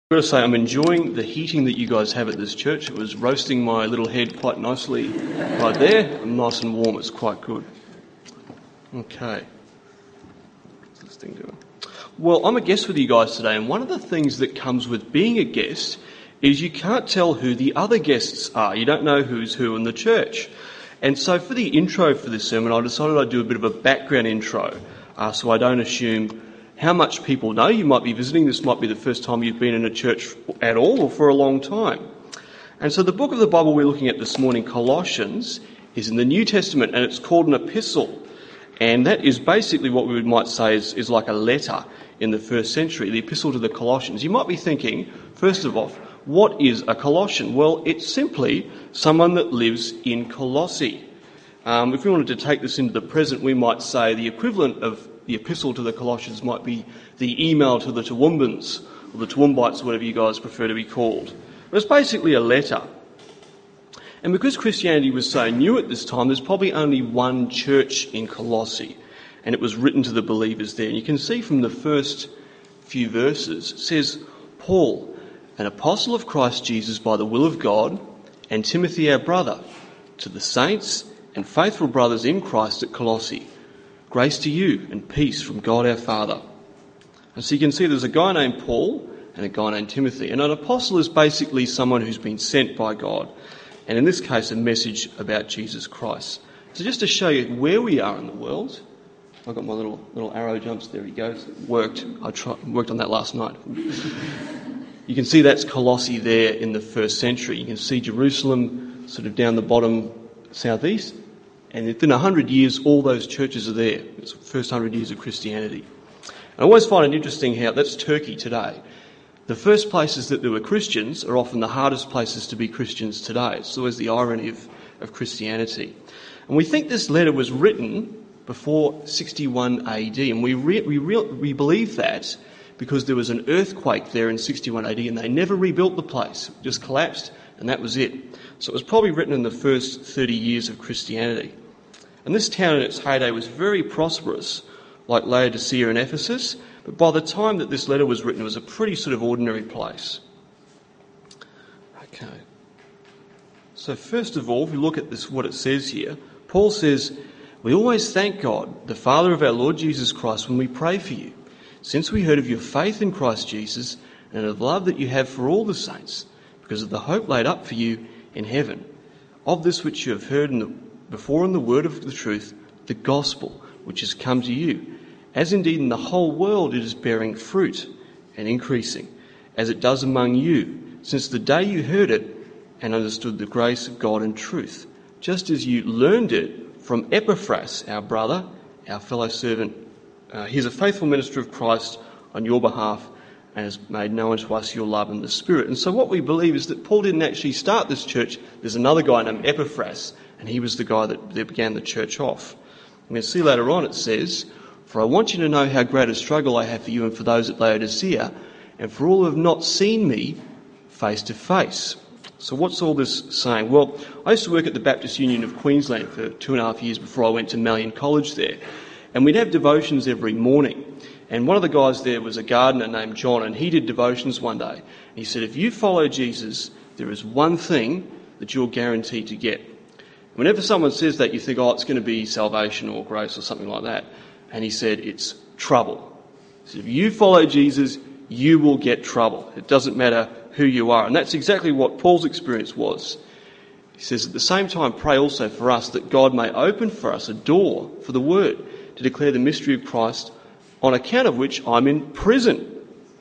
I've got to say, I'm enjoying the heating that you guys have at this church. It was roasting my little head quite nicely right there. I'm nice and warm. It's quite good. Okay. What's this thing doing? Well, I'm a guest with you guys today, and one of the things that comes with being a guest is you can't tell who the other guests are. You don't know who's who in the church. And so for the intro for this sermon, I decided I'd do a bit of a background intro, so I don't assume how much people know. You might be visiting. This might be the first time you've been in a church at all or for a long time. And so the book of the Bible we're looking at this morning, Colossians, is in the New Testament, and it's called an epistle. And that is basically what we might say is like a letter in the first century, the epistle to the Colossians. You might be thinking, first of all, what is a Colossian? Well, it's simply someone that lives in Colossae. If we wanted to take this into the present, we might say the equivalent of the epistle to the Colossians might be the email to the Toowoomba's, or the Toowoombites, whatever you guys prefer to be called. But it's basically a letter. And because Christianity was so new at this time, there's probably only one church in Colossae, and it was written to the believers there. And you can see from the first few verses, it says, Paul, an apostle of Christ Jesus by the will of God, and Timothy our brother, to the saints and faithful brothers in Christ at Colossae, grace to you and peace from God our Father. And so you can see there's a guy named Paul and a guy named Timothy. And an apostle is basically someone who's been sent by God. And in this case, a message about Jesus Christ. So just to show you where we are in the world, I've got my little arrow jumps. There he goes. It worked. Worked on that last night. You can see that's Colossae there in the first century. You can see Jerusalem sort of down the bottom southeast. And within 100 years, all those churches are there. It's the first 100 years of Christianity. I always find it interesting how that's Turkey today. The first places that there were Christians are often the hardest places to be Christians today. It's always the irony of Christianity. And we think this letter was written before 61 AD. And we believe that because there was an earthquake there in 61 AD and they never rebuilt the place. It just collapsed and that was it. So it was probably written in the first 30 years of Christianity. And this town in its heyday was very prosperous, like Laodicea and Ephesus, but by the time that this letter was written, it was a pretty sort of ordinary place. Okay. So first of all, if we look at this, what it says here, Paul says, we always thank God, the Father of our Lord Jesus Christ, when we pray for you, since we heard of your faith in Christ Jesus and of the love that you have for all the saints, because of the hope laid up for you in heaven, of this which you have heard before in the word of the truth, the gospel, which has come to you, as indeed in the whole world it is bearing fruit and increasing, as it does among you, since the day you heard it and understood the grace of God in truth, just as you learned it from Epaphras, our brother, our fellow servant. He is a faithful minister of Christ on your behalf, and has made known to us your love in the Spirit. And so what we believe is that Paul didn't actually start this church. There's another guy named Epaphras, and he was the guy that began the church off. I'm going to see later on it says, for I want you to know how great a struggle I have for you and for those at Laodicea, and for all who have not seen me face to face. So what's all this saying? Well, I used to work at the Baptist Union of Queensland for 2.5 years before I went to Malyon College there. And we'd have devotions every morning. And one of the guys there was a gardener named John, and he did devotions one day. And he said, if you follow Jesus, there is one thing that you're guaranteed to get. Whenever someone says that, you think, oh, it's going to be salvation or grace or something like that. And he said, it's trouble. He said, if you follow Jesus, you will get trouble. It doesn't matter who you are. And that's exactly what Paul's experience was. He says, at the same time, pray also for us that God may open for us a door for the word to declare the mystery of Christ, on account of which I'm in prison.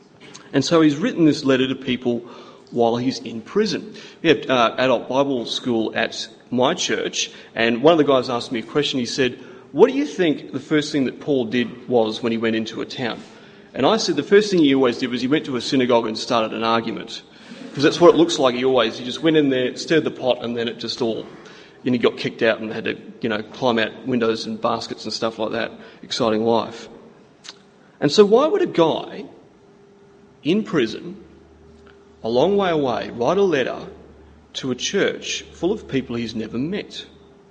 And so he's written this letter to people while he's in prison. We have adult Bible school at my church, and one of the guys asked me a question. He said, what do you think the first thing that Paul did was when he went into a town? And I said the first thing he always did was he went to a synagogue and started an argument. Because that's what it looks like. He just went in there, stirred the pot, and then it just all, he got kicked out and had to, climb out windows and baskets and stuff like that. Exciting life. And so why would a guy in prison, a long way away, write a letter to a church full of people he's never met?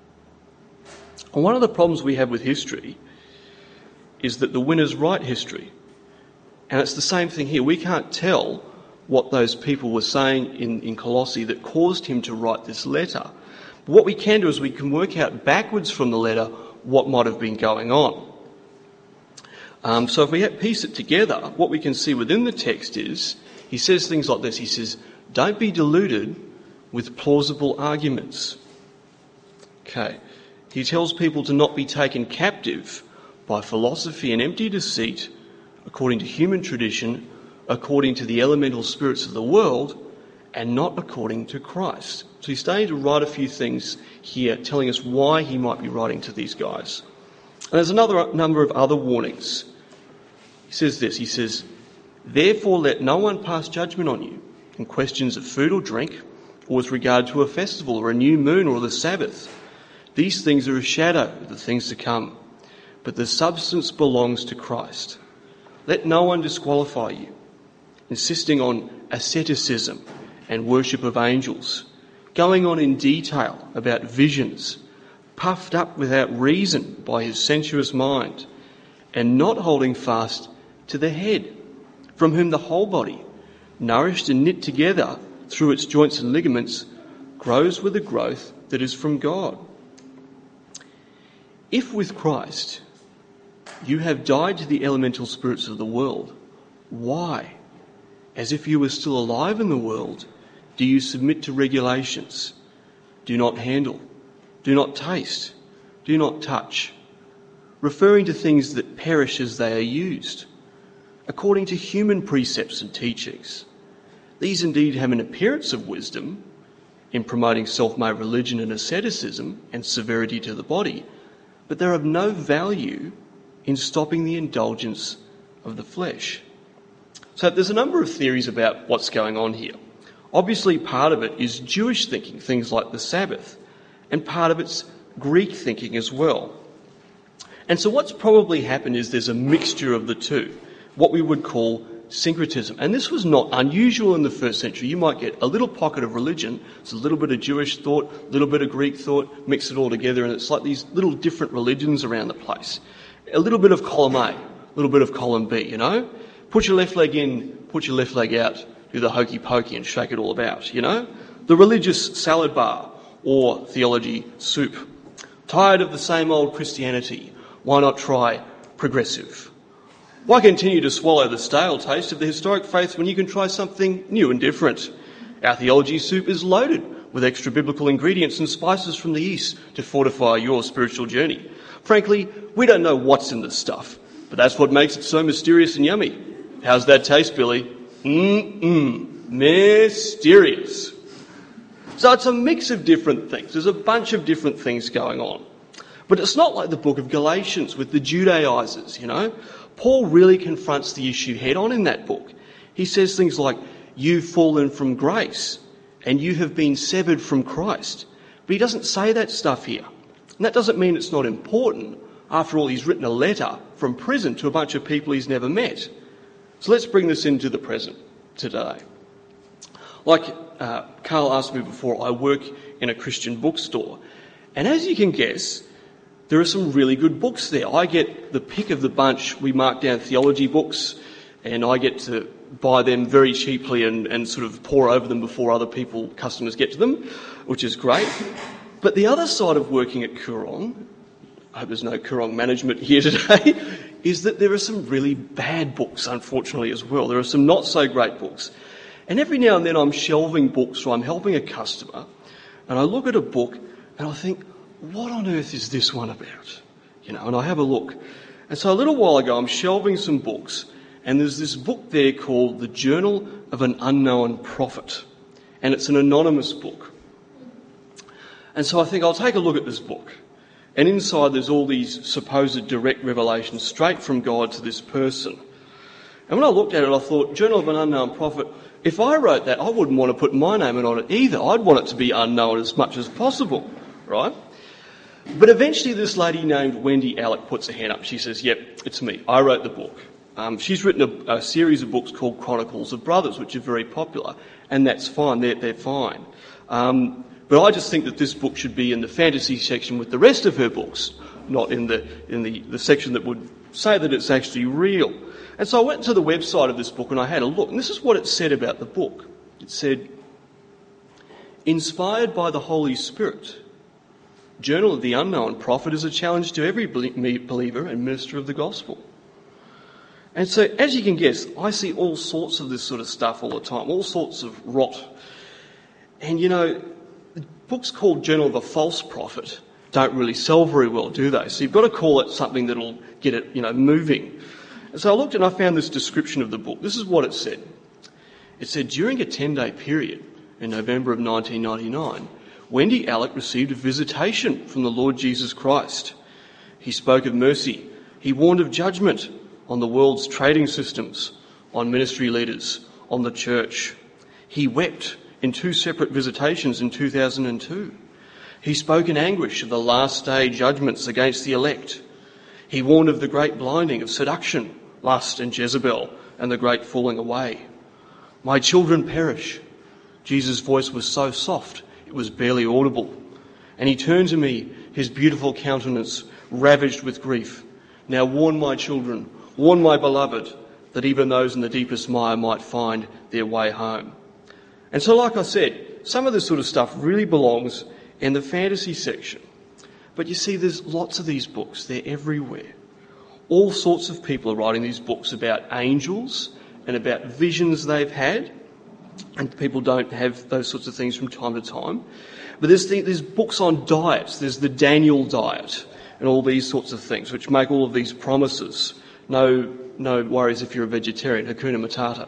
And one of the problems we have with history is that the winners write history. And it's the same thing here. We can't tell what those people were saying in Colossae that caused him to write this letter. But what we can do is we can work out backwards from the letter what might have been going on. So if we piece it together, what we can see within the text is, he says things like this. He says, don't be deluded with plausible arguments. Okay. He tells people to not be taken captive by philosophy and empty deceit, according to human tradition, according to the elemental spirits of the world, and not according to Christ. So he's starting to write a few things here, telling us why he might be writing to these guys. And there's another number of other warnings. He says this, he says, therefore let no one pass judgment on you in questions of food or drink, or with regard to a festival or a new moon or the Sabbath. These things are a shadow of the things to come, but the substance belongs to Christ. Let no one disqualify you, insisting on asceticism and worship of angels, going on in detail about visions, puffed up without reason by his sensuous mind, and not holding fast to the head, from whom the whole body, nourished and knit together through its joints and ligaments, grows with a growth that is from God. If with Christ you have died to the elemental spirits of the world, why, as if you were still alive in the world, do you submit to regulations? Do not handle, do not taste, do not touch, referring to things that perish as they are used, according to human precepts and teachings. These indeed have an appearance of wisdom in promoting self-made religion and asceticism and severity to the body, but they're of no value in stopping the indulgence of the flesh. So there's a number of theories about what's going on here. Obviously, part of it is Jewish thinking, things like the Sabbath, and part of it's Greek thinking as well. And so what's probably happened is there's a mixture of the two, what we would call syncretism. And this was not unusual in the first century. You might get a little pocket of religion, it's a little bit of Jewish thought, a little bit of Greek thought, mix it all together, and it's like these little different religions around the place. A little bit of column A, a little bit of column B, you know? Put your left leg in, put your left leg out, do the hokey pokey and shake it all about, you know? The religious salad bar or theology soup. Tired of the same old Christianity? Why not try progressive? Why continue to swallow the stale taste of the historic faith when you can try something new and different? Our theology soup is loaded with extra biblical ingredients and spices from the East to fortify your spiritual journey. Frankly, we don't know what's in this stuff, but that's what makes it so mysterious and yummy. How's that taste, Billy? Mysterious. So it's a mix of different things. There's a bunch of different things going on. But it's not like the book of Galatians with the Judaizers, you know. Paul really confronts the issue head on in that book. He says things like, you've fallen from grace and you have been severed from Christ. But he doesn't say that stuff here. And that doesn't mean it's not important. After all, he's written a letter from prison to a bunch of people he's never met. So let's bring this into the present today. Like Carl asked me before, I work in a Christian bookstore. And as you can guess, there are some really good books there. I get the pick of the bunch. We mark down theology books, and I get to buy them very cheaply and sort of pour over them before other customers get to them, which is great. But the other side of working at Koorong, I hope there's no Koorong management here today, is that there are some really bad books, unfortunately, as well. There are some not so great books. And every now and then I'm shelving books or I'm helping a customer, and I look at a book and I think, what on earth is this one about? You know, and I have a look. And so a little while ago, I'm shelving some books, and there's this book there called The Journal of an Unknown Prophet. And it's an anonymous book. And so I think I'll take a look at this book. And inside there's all these supposed direct revelations straight from God to this person. And when I looked at it, I thought, Journal of an Unknown Prophet, if I wrote that, I wouldn't want to put my name on it either. I'd want it to be unknown as much as possible, right? But eventually this lady named Wendy Alec puts her hand up. She says, yep, it's me. I wrote the book. She's written a series of books called Chronicles of Brothers, which are very popular, and that's fine. They're fine. But I just think that this book should be in the fantasy section with the rest of her books, not in the section that would say that it's actually real. And so I went to the website of this book and I had a look, and this is what it said about the book. It said, inspired by the Holy Spirit, Journal of the Unknown Prophet is a challenge to every believer and minister of the gospel. And so, as you can guess, I see all sorts of this sort of stuff all the time, all sorts of rot. And the books called Journal of a False Prophet don't really sell very well, do they? So you've got to call it something that'll get it, moving. And so I looked and I found this description of the book. This is what it said. It said, during a 10-day period in November of 1999, Wendy Alec received a visitation from the Lord Jesus Christ. He spoke of mercy. He warned of judgment on the world's trading systems, on ministry leaders, on the church. He wept in 2 separate visitations in 2002. He spoke in anguish of the last day judgments against the elect. He warned of the great blinding of seduction, lust and Jezebel, and the great falling away. My children perish. Jesus' voice was so soft, it was barely audible. And he turned to me, his beautiful countenance ravaged with grief. Now warn my children, warn my beloved, that even those in the deepest mire might find their way home. And so, like I said, some of this sort of stuff really belongs in the fantasy section. But you see, there's lots of these books. They're everywhere. All sorts of people are writing these books about angels and about visions they've had. And people don't have those sorts of things from time to time. But there's books on diets. There's the Daniel diet and all these sorts of things, which make all of these promises. No worries if you're a vegetarian. Hakuna Matata.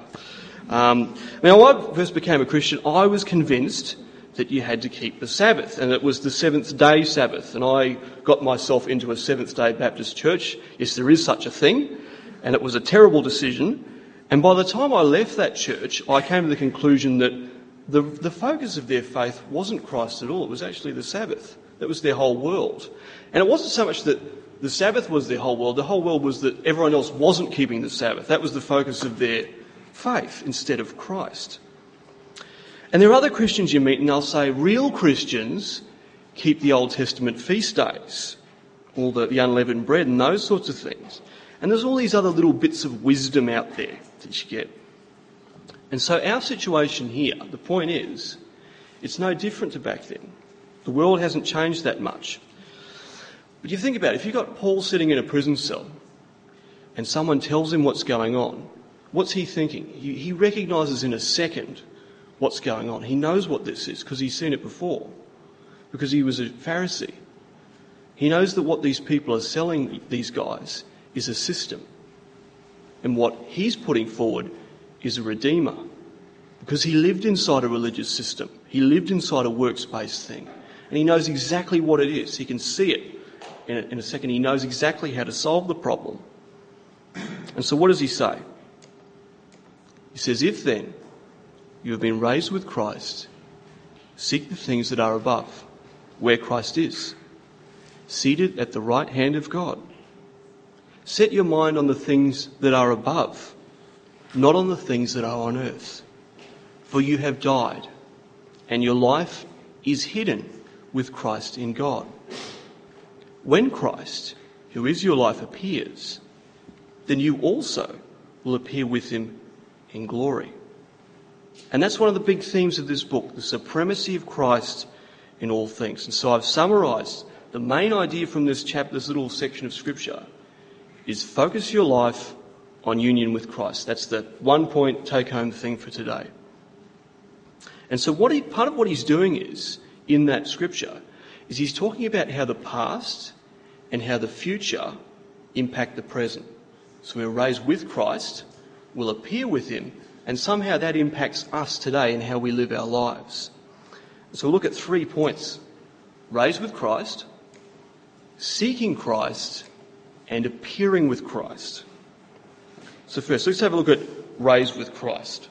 Now, when I first became a Christian, I was convinced that you had to keep the Sabbath, and it was the seventh-day Sabbath. And I got myself into a Seventh-day Baptist church. Yes, there is such a thing, and it was a terrible decision. And by the time I left that church, I came to the conclusion that the focus of their faith wasn't Christ at all. It was actually the Sabbath. That was their whole world. And it wasn't so much that the Sabbath was their whole world. The whole world was that everyone else wasn't keeping the Sabbath. That was the focus of their faith instead of Christ. And there are other Christians you meet and they'll say real Christians keep the Old Testament feast days, all the unleavened bread and those sorts of things. And there's all these other little bits of wisdom out there that you get. And so our situation here, the point is, it's no different to back then. The world hasn't changed that much. But you think about it, if you've got Paul sitting in a prison cell and someone tells him what's going on, what's he thinking? He recognises in a second what's going on. He knows what this is because he's seen it before, because he was a Pharisee. He knows that what these people are selling these guys is a system. And what he's putting forward is a redeemer, because he lived inside a religious system. He lived inside a works-based thing. And he knows exactly what it is. He can see it in a second. He knows exactly how to solve the problem. And so what does he say? He says, if then you have been raised with Christ, seek the things that are above, where Christ is, seated at the right hand of God. Set your mind on the things that are above, not on the things that are on earth. For you have died, and your life is hidden with Christ in God. When Christ, who is your life, appears, then you also will appear with him in glory. And that's one of the big themes of this book, the supremacy of Christ in all things. And so I've summarised the main idea from this chapter, this little section of Scripture, is focus your life on union with Christ. That's the 1 point take-home thing for today. And so part of what he's doing is, in that Scripture, is he's talking about how the past and how the future impact the present. So we're raised with Christ, we'll appear with him, and somehow that impacts us today and how we live our lives. So we'll look at 3 points. Raised with Christ, seeking Christ, and appearing with Christ. So first, let's have a look at raised with Christ.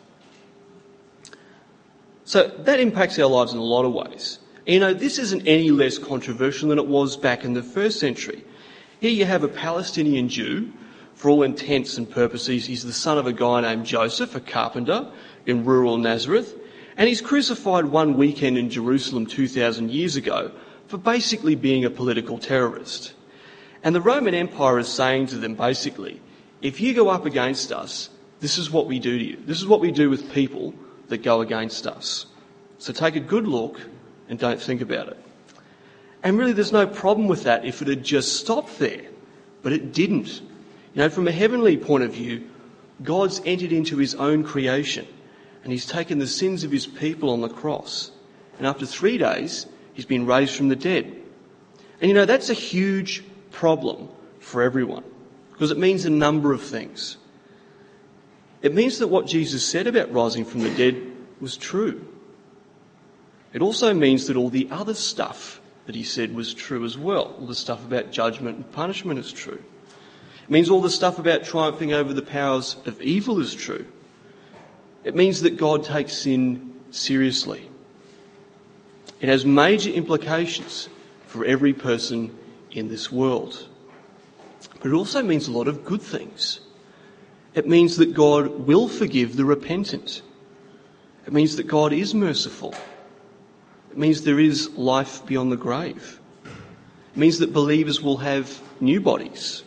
So that impacts our lives in a lot of ways. And this isn't any less controversial than it was back in the first century. Here you have a Palestinian Jew. For all intents and purposes, he's the son of a guy named Joseph, a carpenter in rural Nazareth. And he's crucified one weekend in Jerusalem 2,000 years ago for basically being a political terrorist. And the Roman Empire is saying to them, basically, if you go up against us, this is what we do to you. This is what we do with people that go against us. So take a good look and don't think about it. And really there's no problem with that if it had just stopped there. But it didn't. From a heavenly point of view, God's entered into his own creation and he's taken the sins of his people on the cross. And after 3 days, he's been raised from the dead. And that's a huge problem for everyone because it means a number of things. It means that what Jesus said about rising from the dead was true. It also means that all the other stuff that he said was true as well. All the stuff about judgment and punishment is true. It means all the stuff about triumphing over the powers of evil is true. It means that God takes sin seriously. It has major implications for every person in this world. But it also means a lot of good things. It means that God will forgive the repentant. It means that God is merciful. It means there is life beyond the grave. It means that believers will have new bodies.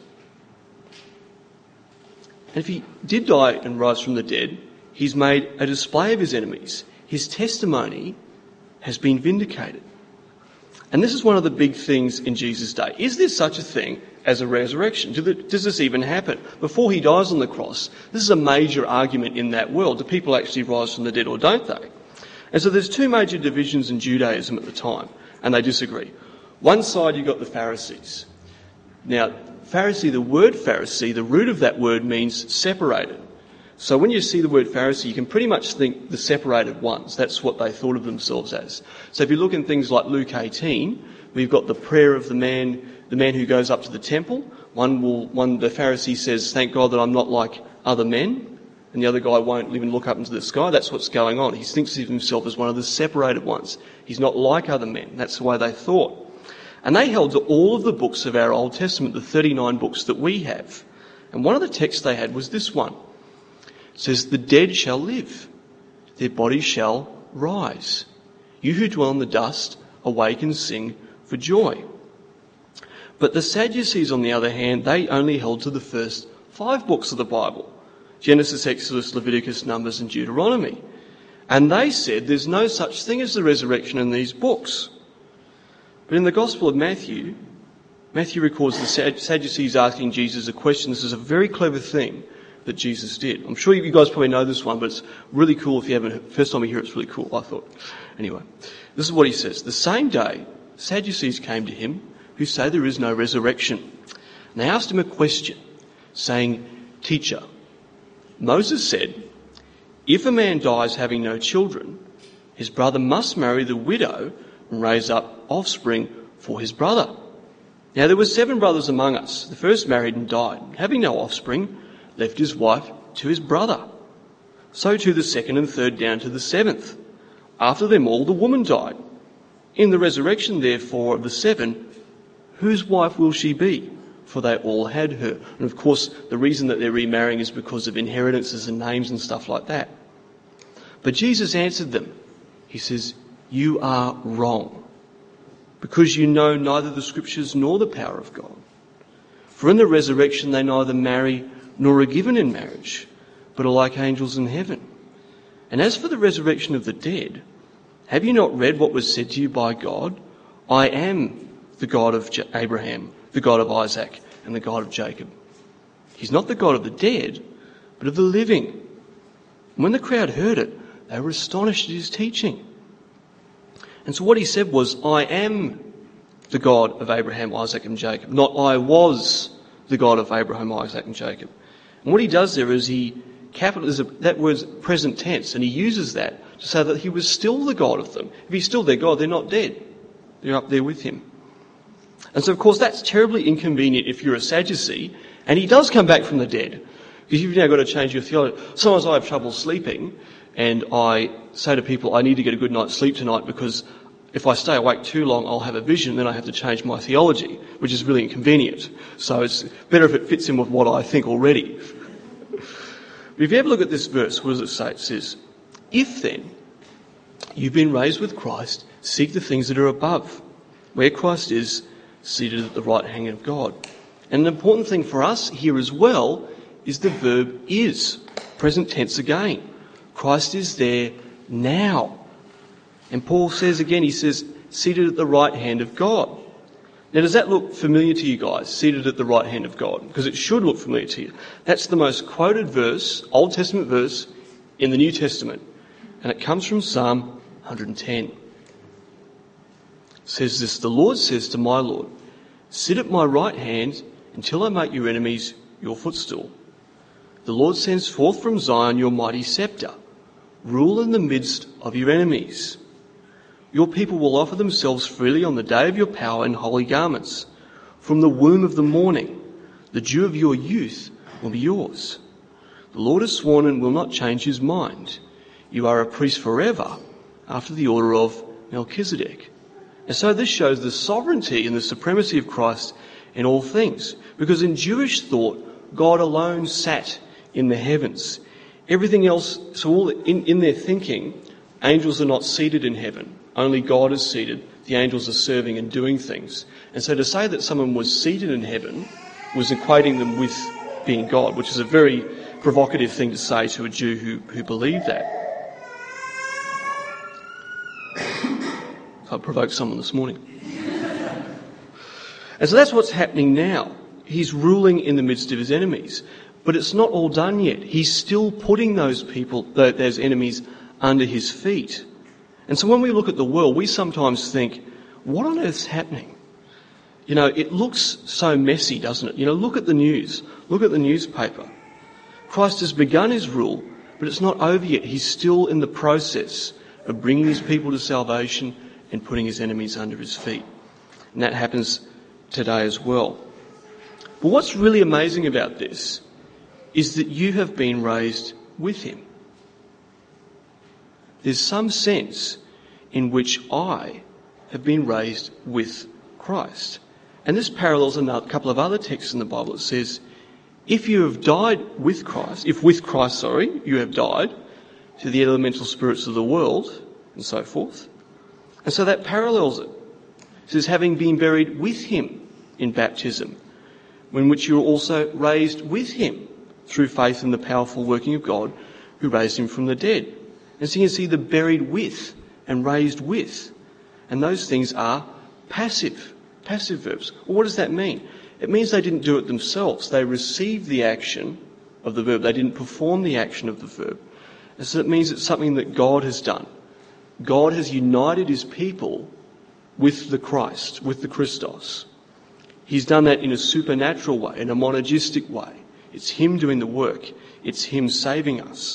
And if he did die and rise from the dead, he's made a display of his enemies. His testimony has been vindicated. And this is one of the big things in Jesus' day. Is there such a thing as a resurrection? Does this even happen? Before he dies on the cross, this is a major argument in that world. Do people actually rise from the dead or don't they? And so there's two major divisions in Judaism at the time, and they disagree. One side you've got the Pharisees. Now, Pharisee, the word Pharisee, the root of that word means separated. So when you see the word Pharisee, you can pretty much think the separated ones. That's what they thought of themselves as. So if you look in things like Luke 18, we've got the prayer of the man who goes up to the temple. The Pharisee says, "Thank God that I'm not like other men." And the other guy won't even look up into the sky. That's what's going on. He thinks of himself as one of the separated ones. He's not like other men. That's the way they thought. And they held to all of the books of our Old Testament, the 39 books that we have. And one of the texts they had was this one. It says, "The dead shall live. Their bodies shall rise. You who dwell in the dust, awake and sing for joy." But the Sadducees, on the other hand, they only held to the first 5 books of the Bible. Genesis, Exodus, Leviticus, Numbers and Deuteronomy. And they said there's no such thing as the resurrection in these books. But in the Gospel of Matthew records the Sadducees asking Jesus a question. This is a very clever thing that Jesus did. I'm sure you guys probably know this one, but it's really cool if you haven't. First time you hear it, it's really cool, I thought. Anyway, this is what he says. "The same day, Sadducees came to him who say there is no resurrection. And they asked him a question, saying, 'Teacher, Moses said, if a man dies having no children, his brother must marry the widow and raise up offspring for his brother. Now there were 7 brothers among us. The first married and died, having no offspring, left his wife to his brother. So too the second and third down to the 7th. After them all, the woman died. In the resurrection, therefore, of the 7, whose wife will she be? For they all had her.'" And of course, the reason that they're remarrying is because of inheritances and names and stuff like that. But Jesus answered them. He says, "You are wrong, because you know neither the Scriptures nor the power of God. For in the resurrection they neither marry nor are given in marriage, but are like angels in heaven. And as for the resurrection of the dead, have you not read what was said to you by God? I am the God of Abraham, the God of Isaac, and the God of Jacob. He's not the God of the dead, but of the living." And when the crowd heard it, they were astonished at his teaching. And so what he said was, "I am the God of Abraham, Isaac, and Jacob," not "I was the God of Abraham, Isaac, and Jacob." And what he does there is that word's present tense, and he uses that to say that he was still the God of them. If he's still their God, they're not dead. They're up there with him. And so, of course, that's terribly inconvenient if you're a Sadducee, and he does come back from the dead. Because you've now got to change your theology. Sometimes I have trouble sleeping, and I say to people, I need to get a good night's sleep tonight because if I stay awake too long, I'll have a vision, then I have to change my theology, which is really inconvenient. So it's better if it fits in with what I think already. But if you ever look at this verse, what does it say? It says, "If then you've been raised with Christ, seek the things that are above, where Christ is, seated at the right hand of God." And an important thing for us here as well is the verb is, present tense again. Christ is there now. And Paul says again, he says, seated at the right hand of God. Now, does that look familiar to you guys, seated at the right hand of God? Because it should look familiar to you. That's the most quoted verse, Old Testament verse, in the New Testament. And it comes from Psalm 110. It says this, the Lord says to my Lord, sit at my right hand until I make your enemies your footstool. The Lord sends forth from Zion your mighty scepter. Rule in the midst of your enemies. Your people will offer themselves freely on the day of your power in holy garments. From the womb of the morning, the dew of your youth will be yours. The Lord has sworn and will not change his mind. You are a priest forever, after the order of Melchizedek. And so this shows the sovereignty and the supremacy of Christ in all things. Because in Jewish thought, God alone sat in the heavens. Everything else, so all in their thinking, angels are not seated in heaven. Only God is seated. The angels are serving and doing things. And so to say that someone was seated in heaven was equating them with being God, which is a very provocative thing to say to a Jew who believed that. I provoked someone this morning. And so that's what's happening now. He's ruling in the midst of his enemies. But it's not all done yet. He's still putting those people, those enemies, under his feet. And so when we look at the world, we sometimes think, what on earth's happening? You know, it looks so messy, doesn't it? You know, look at the news. Look at the newspaper. Christ has begun his rule, but it's not over yet. He's still in the process of bringing his people to salvation and putting his enemies under his feet. And that happens today as well. But what's really amazing about this is that you have been raised with him. There's some sense in which I have been raised with Christ. And this parallels a couple of other texts in the Bible. It says, if you have died with Christ, if with Christ, you have died to the elemental spirits of the world, and so forth. And so that parallels it. It says, having been buried with him in baptism, in which you were also raised with him through faith in the powerful working of God who raised him from the dead. And so you can see the buried with and raised with. And those things are passive verbs. Well, what does that mean? It means they didn't do it themselves. They received the action of the verb. They didn't perform the action of the verb. And so it means it's something that God has done. God has united his people with the Christ, with the Christos. He's done that in a supernatural way, in a monergistic way. It's him doing the work. It's him saving us.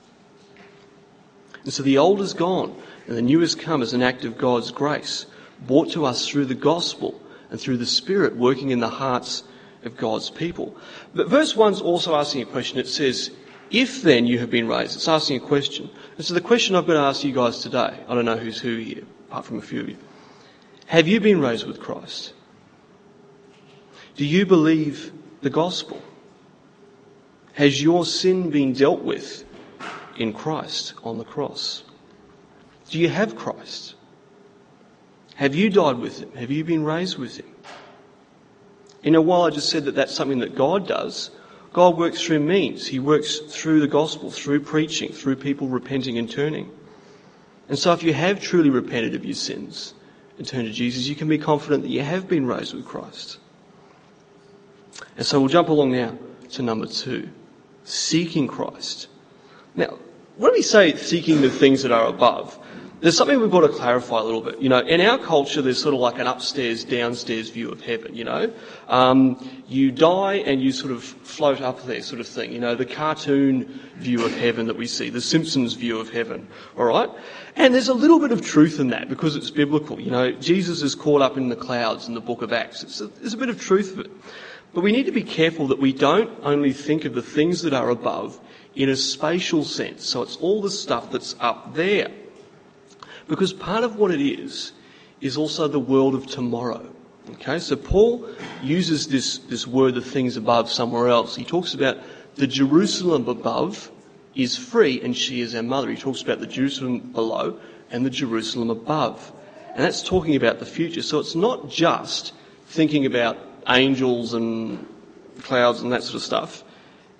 And so the old is gone and the new has come as an act of God's grace, brought to us through the gospel and through the Spirit working in the hearts of God's people. But verse 1's also asking a question. It says, if then you have been raised. It's asking a question. And so the question I've got to ask you guys today, I don't know who's who here, apart from a few of you. Have you been raised with Christ? Do you believe the gospel? Has your sin been dealt with in Christ on the cross? Do you have Christ? Have you died with him? Have you been raised with him? You know, while I just said that that's something that God does, God works through means. He works through the gospel, through preaching, through people repenting and turning. And so if you have truly repented of your sins and turned to Jesus, you can be confident that you have been raised with Christ. And so we'll jump along now to number 2, seeking Christ. Now, when we say seeking the things that are above, there's something we've got to clarify a little bit. You know, in our culture, there's sort of like an upstairs, downstairs view of heaven, you know. You die and you sort of float up there sort of thing. You know, the cartoon view of heaven that we see, the Simpsons view of heaven, all right? And there's a little bit of truth in that because it's biblical. You know, Jesus is caught up in the clouds in the book of Acts. There's a bit of truth of it. But we need to be careful that we don't only think of the things that are above in a spatial sense. So it's all the stuff that's up there. Because part of what it is also the world of tomorrow. Okay, so Paul uses this word, the things above, somewhere else. He talks about the Jerusalem above is free and she is our mother. He talks about the Jerusalem below and the Jerusalem above. And that's talking about the future. So it's not just thinking about angels and clouds and that sort of stuff.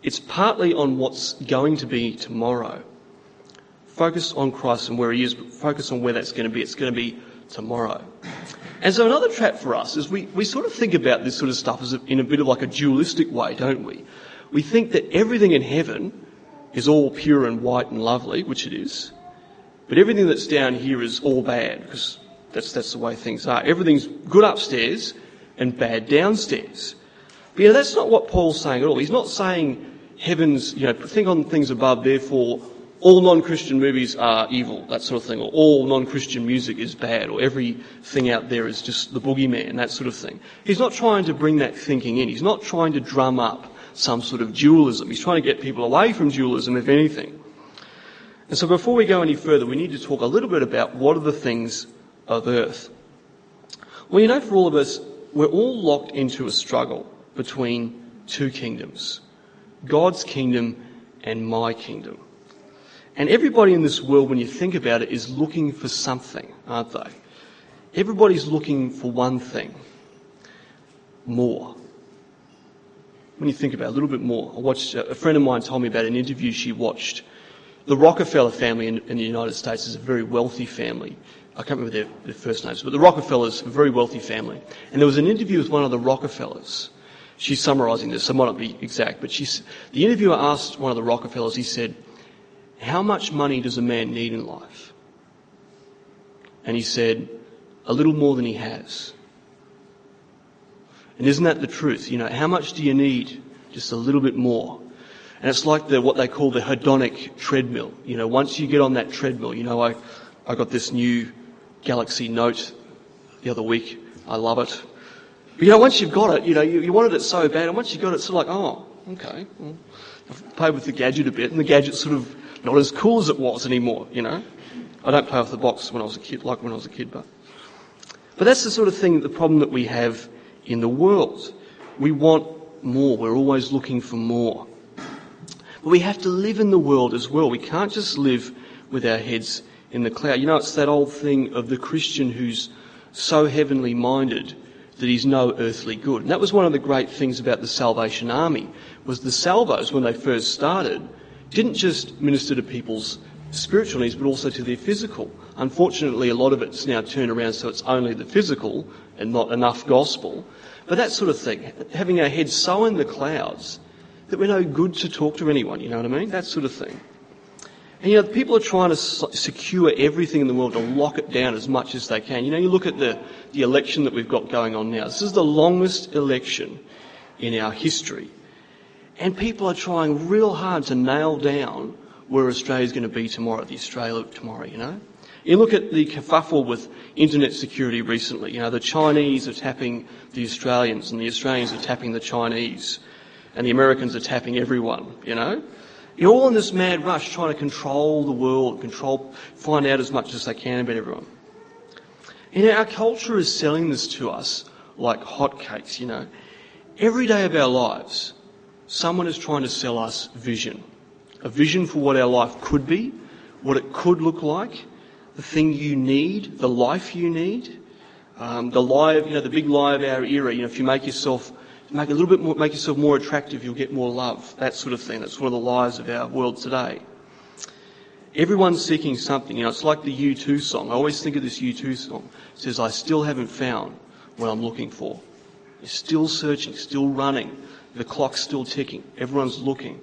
It's partly on what's going to be tomorrow. Focus on Christ and where he is, but focus on where that's going to be. It's going to be tomorrow. And so another trap for us is we sort of think about this sort of stuff as in a bit of like a dualistic way, don't we? We think that everything in heaven is all pure and white and lovely, which it is, but everything that's down here is all bad, because that's the way things are. Everything's good upstairs and bad downstairs. But that's not what Paul's saying at all. He's not saying heaven's, think on things above, therefore all non-Christian movies are evil, that sort of thing, or all non-Christian music is bad, or everything out there is just the boogeyman, that sort of thing. He's not trying to bring that thinking in. He's not trying to drum up some sort of dualism. He's trying to get people away from dualism, if anything. And so before we go any further, we need to talk a little bit about what are the things of earth. Well, for all of us, we're all locked into a struggle between two kingdoms, God's kingdom and my kingdom. And everybody in this world, when you think about it, is looking for something, aren't they? Everybody's looking for one thing, more. When you think about it, a little bit more. A friend of mine told me about an interview she watched. The Rockefeller family in the United States is a very wealthy family. I can't remember their first names, but the Rockefellers, a very wealthy family. And there was an interview with one of the Rockefellers. She's summarising this, so it might not be exact, but the interviewer asked one of the Rockefellers, he said, "How much money does a man need in life?" And he said, "A little more than he has." And isn't that the truth? How much do you need? Just a little bit more. And it's like what they call the hedonic treadmill. Once you get on that treadmill, I got this new Galaxy Note the other week. I love it. But once you've got it, you wanted it so bad, and once you got it, it's sort of like, oh, okay. Well, I've played with the gadget a bit, and the gadget's sort of not as cool as it was anymore, I don't play off the box when I was a kid, but that's the sort of thing, the problem that we have in the world. We want more. We're always looking for more. But we have to live in the world as well. We can't just live with our heads in the cloud. It's that old thing of the Christian who's so heavenly minded that he's no earthly good. And that was one of the great things about the Salvation Army, was the Salvos, when they first started, didn't just minister to people's spiritual needs, but also to their physical. Unfortunately, a lot of it's now turned around so it's only the physical and not enough gospel. But that sort of thing, having our heads so in the clouds that we're no good to talk to anyone, you know what I mean? That sort of thing. And, people are trying to secure everything in the world, to lock it down as much as they can. You look at the election that we've got going on now. This is the longest election in our history. And people are trying real hard to nail down where Australia's going to be tomorrow, the Australia tomorrow, You look at the kerfuffle with internet security recently. The Chinese are tapping the Australians, and the Australians are tapping the Chinese, and the Americans are tapping everyone, You're all in this mad rush trying to control the world, find out as much as they can about everyone. Our culture is selling this to us like hotcakes, Every day of our lives, someone is trying to sell us vision. A vision for what our life could be, what it could look like, the thing you need, the life you need, the big lie of our era. If you make yourself more attractive, you'll get more love. That sort of thing. That's one of the lies of our world today. Everyone's seeking something. It's like the U2 song. I always think of this U2 song. It says, "I still haven't found what I'm looking for." You're still searching, still running. The clock's still ticking. Everyone's looking.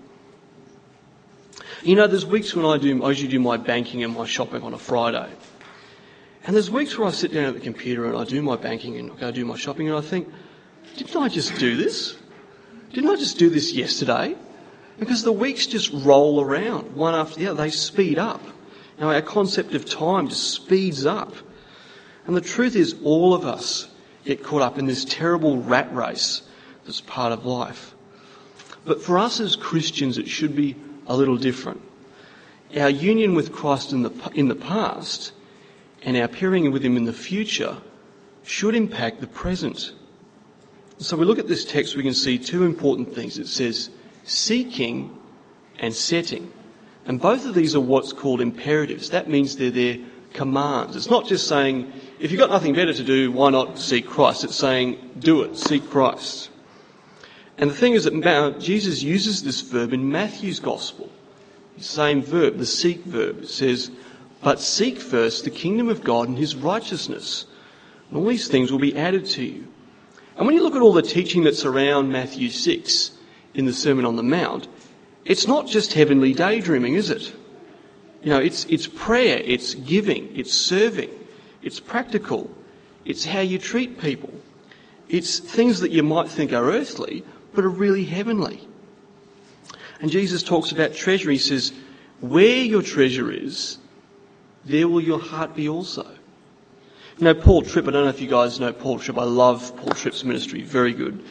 There's weeks when I usually do my banking and my shopping on a Friday. And there's weeks where I sit down at the computer and I do my banking and I go do my shopping and I think, didn't I just do this? Didn't I just do this yesterday? Because the weeks just roll around, one after the other. They speed up. Our concept of time just speeds up. And the truth is, all of us get caught up in this terrible rat race that's part of life. But for us as Christians, it should be a little different. Our union with Christ in the past and our pairing with him in the future should impact the present. So we look at this text, we can see two important things. It says seeking and setting. And both of these are what's called imperatives. That means they're their commands. It's not just saying, if you've got nothing better to do, why not seek Christ? It's saying, do it, seek Christ. And the thing is that Jesus uses this verb in Matthew's Gospel. The same verb, the seek verb. It says, but seek first the kingdom of God and his righteousness, and all these things will be added to you. And when you look at all the teaching that's around Matthew 6 in the Sermon on the Mount, it's not just heavenly daydreaming, is it? You know, it's prayer, it's giving, it's serving, it's practical, it's how you treat people. It's things that you might think are earthly, but are really heavenly. And Jesus talks about treasure. He says, where your treasure is, there will your heart be also. You know, Paul Tripp, I don't know if you guys know Paul Tripp. I love Paul Tripp's ministry. Very good.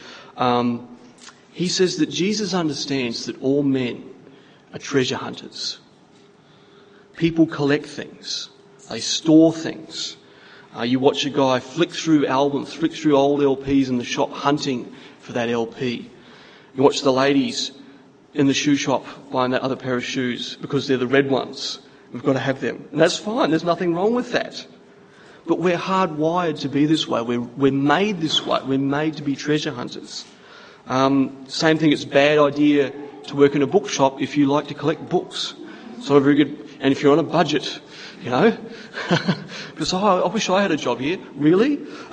He says that Jesus understands that all men are treasure hunters. People collect things. They store things. You watch a guy flick through albums, flick through old LPs in the shop hunting for that LP. You watch the ladies in the shoe shop buying that other pair of shoes because they're the red ones. We've got to have them. And that's fine. There's nothing wrong with that. But we're hardwired to be this way. We're made this way. We're made to be treasure hunters. Same thing, it's a bad idea to work in a bookshop if you like to collect books. It's not a very good... And if you're on a budget, you know, because I wish I had a job here. Really?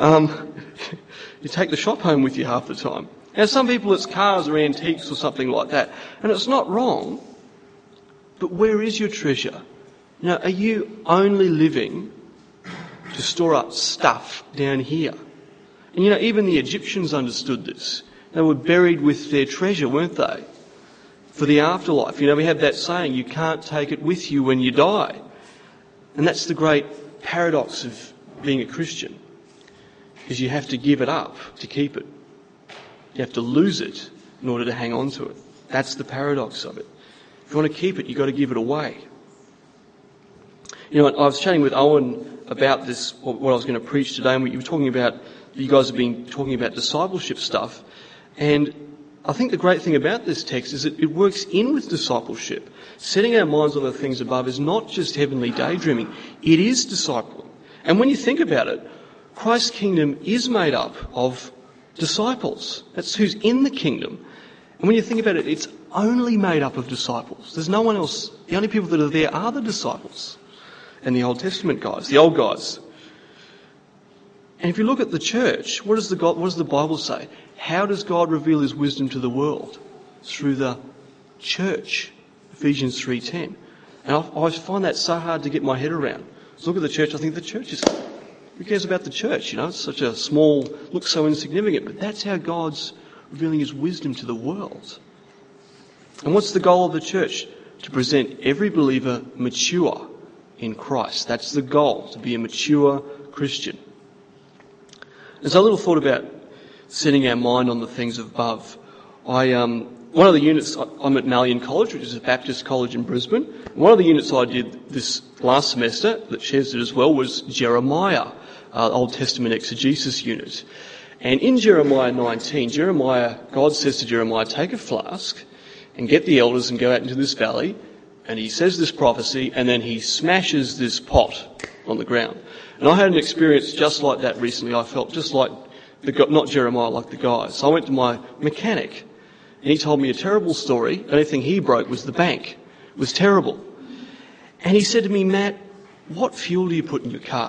You take the shop home with you half the time. Now, some people, it's cars or antiques or something like that. And it's not wrong. But where is your treasure? You know, are you only living to store up stuff down here? And you know, even the Egyptians understood this. They were buried with their treasure, weren't they? For the afterlife. You know, we have that saying, you can't take it with you when you die. And that's the great paradox of being a Christian. Is you have to give it up to keep it. You have to lose it in order to hang on to it. That's the paradox of it. If you want to keep it, you've got to give it away. You know, I was chatting with Owen about this, what I was going to preach today, and you were talking about, you guys have been talking about discipleship stuff, and I think the great thing about this text is that it works in with discipleship. Setting our minds on the things above is not just heavenly daydreaming, it is discipling. And when you think about it, Christ's kingdom is made up of disciples. That's who's in the kingdom. And when you think about it, it's only made up of disciples. There's no one else. The only people that are there are the disciples and the Old Testament guys, the old guys. And if you look at the church, what does the Bible say? How does God reveal his wisdom to the world? Through the church. Ephesians 3:10. And I always find that so hard to get my head around. So look at the church, I think the church is... Who cares about the church? You know, it's such a small, looks so insignificant. But that's how God's revealing his wisdom to the world. And what's the goal of the church? To present every believer mature in Christ. That's the goal, to be a mature Christian. There's a little thought about setting our mind on the things above. One of the units, I'm at Malyon College, which is a Baptist college in Brisbane. One of the units I did this last semester that shares it as well was Jeremiah, Old Testament exegesis unit. And in Jeremiah 19, God says to Jeremiah, take a flask and get the elders and go out into this valley. And he says this prophecy and then he smashes this pot on the ground. And I had an experience just like that recently. I felt just like, not Jeremiah, like the guy. So I went to my mechanic and he told me a terrible story. The only thing he broke was the bank. It was terrible. And he said to me, Matt, what fuel do you put in your car?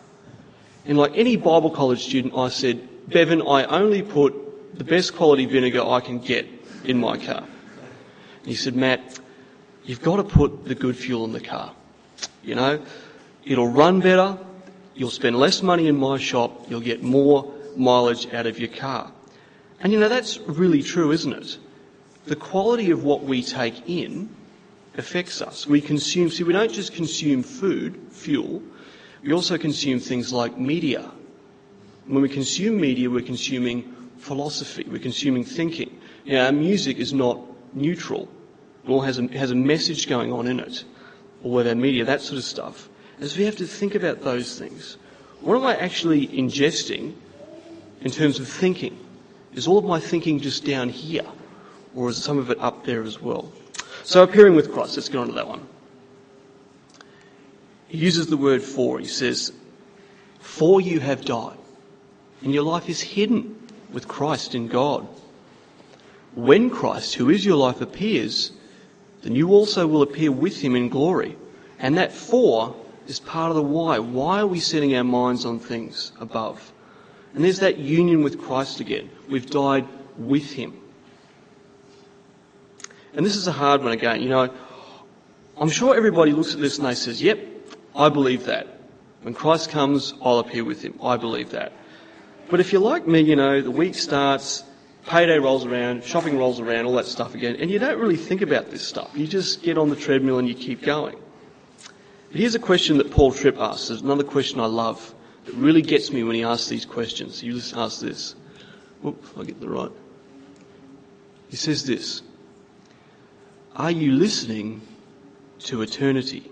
And like any Bible college student, I said, Bevan, I only put the best quality vinegar I can get in my car. And he said, Matt, you've got to put the good fuel in the car. You know, it'll run better. You'll spend less money in my shop. You'll get more mileage out of your car. And you know, that's really true, isn't it? The quality of what we take in affects us. We don't just consume food, fuel, we also consume things like media. When we consume media, we're consuming philosophy, we're consuming thinking. You know, our music is not neutral. It all has a message going on in it. Or with our media, that sort of stuff. And so we have to think about those things. What am I actually ingesting in terms of thinking? Is all of my thinking just down here? Or is some of it up there as well? So appearing with Christ, let's get on to that one. He uses the word for. He says, for you have died, and your life is hidden with Christ in God. when Christ, who is your life, appears, then you also will appear with him in glory. And that for is part of the why. Why are we setting our minds on things above? And there's that union with Christ again. We've died with him. And this is a hard one again. You know, I'm sure everybody looks at this and they says, yep, I believe that. When Christ comes, I'll appear with him. I believe that. But if you're like me, you know, the week starts, payday rolls around, shopping rolls around, all that stuff again, and you don't really think about this stuff. You just get on the treadmill and you keep going. But here's a question that Paul Tripp asks. There's another question I love that really gets me when he asks these questions. You just ask this. Whoop, I get the right. He says this. Are you listening to eternity?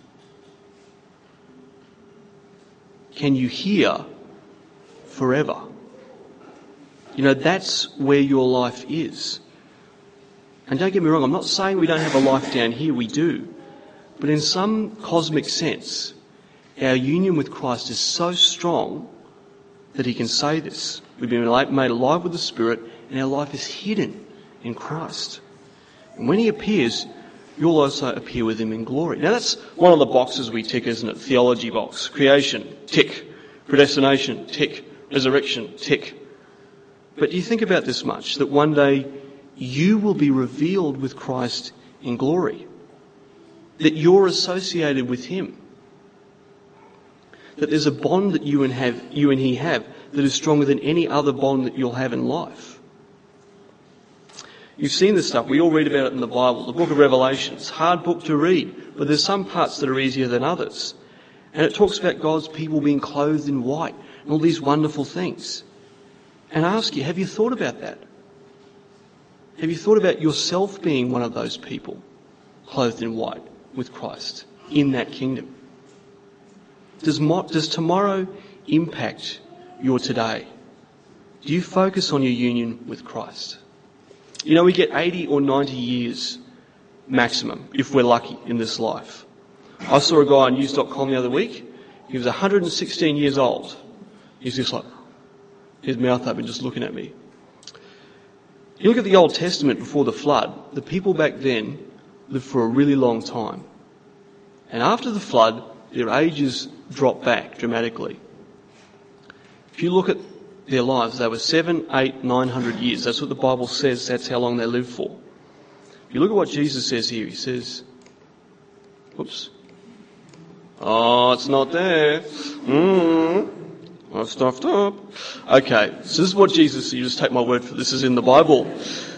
Can you hear forever? You know, that's where your life is. And don't get me wrong, I'm not saying we don't have a life down here, we do. But in some cosmic sense, our union with Christ is so strong that he can say this. We've been made alive with the Spirit, and our life is hidden in Christ. And when he appears, you'll also appear with him in glory. Now that's one of the boxes we tick, isn't it? Theology box. Creation, tick. Predestination, tick. Resurrection, tick. But do you think about this much? That one day you will be revealed with Christ in glory. That you're associated with him. That there's a bond that you and he have that is stronger than any other bond that you'll have in life. You've seen this stuff. We all read about it in the Bible. The book of Revelation. It's a hard book to read, but there's some parts that are easier than others. And it talks about God's people being clothed in white and all these wonderful things. And I ask you, have you thought about that? Have you thought about yourself being one of those people clothed in white with Christ in that kingdom? Does tomorrow impact your today? Do you focus on your union with Christ? You know, we get 80 or 90 years maximum, if we're lucky, in this life. I saw a guy on news.com the other week. He was 116 years old. He's just like, his mouth open, just looking at me. You look at the Old Testament before the flood, the people back then lived for a really long time. And after the flood, their ages dropped back dramatically. If you look at their lives, they were 700, 800, 900 years. That's what the Bible says, that's how long they lived for. If you look at what Jesus says here, he says, whoops. Oh, it's not there. I've stuffed up. Okay, so this is what Jesus, you just take my word for this, is in the Bible.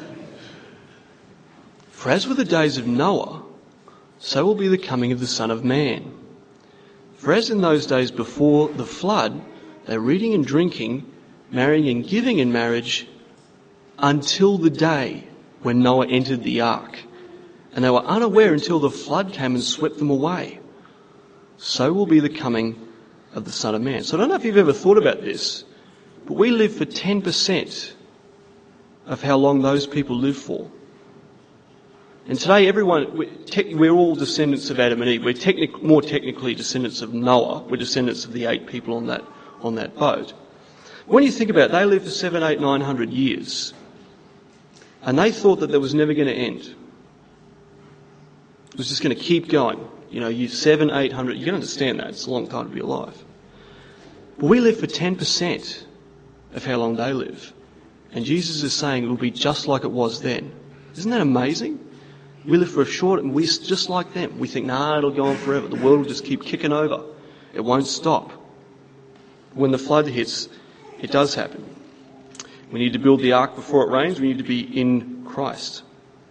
For as were the days of Noah, so will be the coming of the Son of Man. For as in those days before the flood, they were eating and drinking, marrying and giving in marriage, until the day when Noah entered the ark. And they were unaware until the flood came and swept them away. So will be the coming of the Son of Man. So I don't know if you've ever thought about this, but we live for 10% of how long those people live for. And today we're all descendants of Adam and Eve. We're more technically descendants of Noah. We're descendants of the 8 people on that boat. When you think about it, they lived for 700, 800, 900 years. And they thought that there was never going to end. It was just going to keep going. You know, you 700, 800, you can understand that. It's a long time to be alive. But we live for 10% of how long they live. And Jesus is saying it will be just like it was then. Isn't that amazing? We live for a short, and we're just like them. We think, nah, it'll go on forever. The world will just keep kicking over. It won't stop. When the flood hits, it does happen. We need to build the ark before it rains. We need to be in Christ.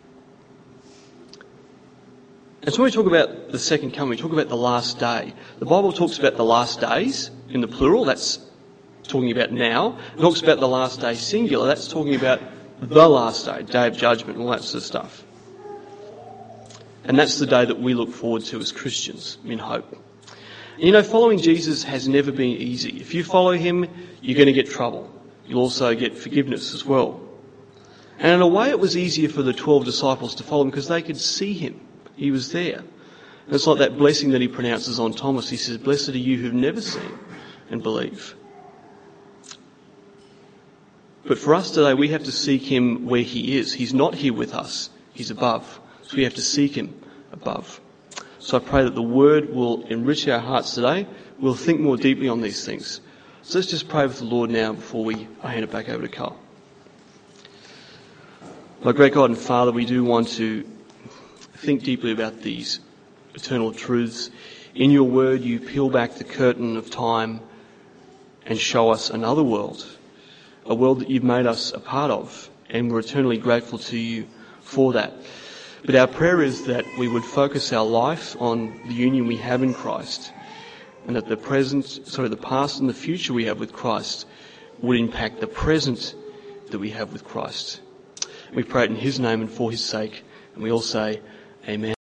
And so when we talk about the second coming, we talk about the last day. The Bible talks about the last days in the plural. That's talking about now. It talks about the last day singular. That's talking about the last day, day of judgment, all that sort of stuff. And that's the day that we look forward to as Christians in hope. And you know, following Jesus has never been easy. If you follow him, you're going to get trouble. You'll also get forgiveness as well. And in a way, it was easier for the 12 disciples to follow him because they could see him. He was there. And it's like that blessing that he pronounces on Thomas. He says, "Blessed are you who've never seen and believe." But for us today, we have to seek him where he is. He's not here with us. He's above. So we have to seek him above. So I pray that the word will enrich our hearts today. We'll think more deeply on these things. So let's just pray with the Lord now before I hand it back over to Carl. My great God and Father, we do want to think deeply about these eternal truths. In your word, you peel back the curtain of time and show us another world, a world that you've made us a part of, and we're eternally grateful to you for that. But our prayer is that we would focus our life on the union we have in Christ, and that the past and the future we have with Christ would impact the present that we have with Christ. We pray it in his name and for his sake, and we all say, Amen.